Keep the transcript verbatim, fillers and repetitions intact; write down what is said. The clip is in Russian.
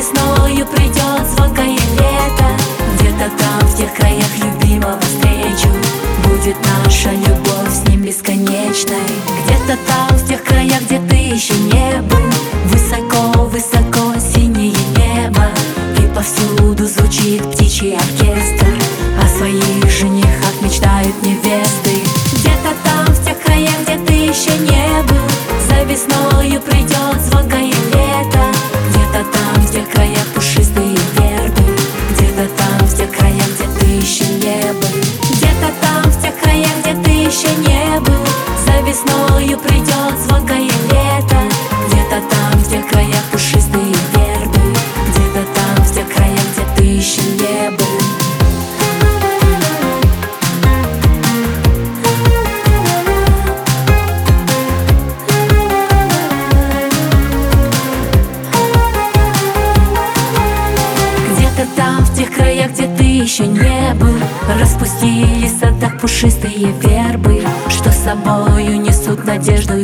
весною придет звонкое лето. Где-то там, в тех краях, любимого встречу. Будет наша любовь с ним бесконечной. Где-то там, в тех краях, где ты еще не был. Высоко-высоко синее небо, и повсюду звучит птичий оркестр. О своих женихах мечтают невесты. Где-то там, в тех краях, где ты еще не был. За весною придет звонкое лето. Где-то там, в тех краях, пушистые вербы. Где-то там, в тех краях, где ты еще не был. Где-то там, в тех краях, где ты еще не был. За весною придет звонкое лето. Где-то там, в тех краях, пушистые вербы. Где-то там, в тех краях, где ты еще не был. Там, в тех краях, где ты еще не был, распустились в садах пушистые вербы, что с собою несут надежду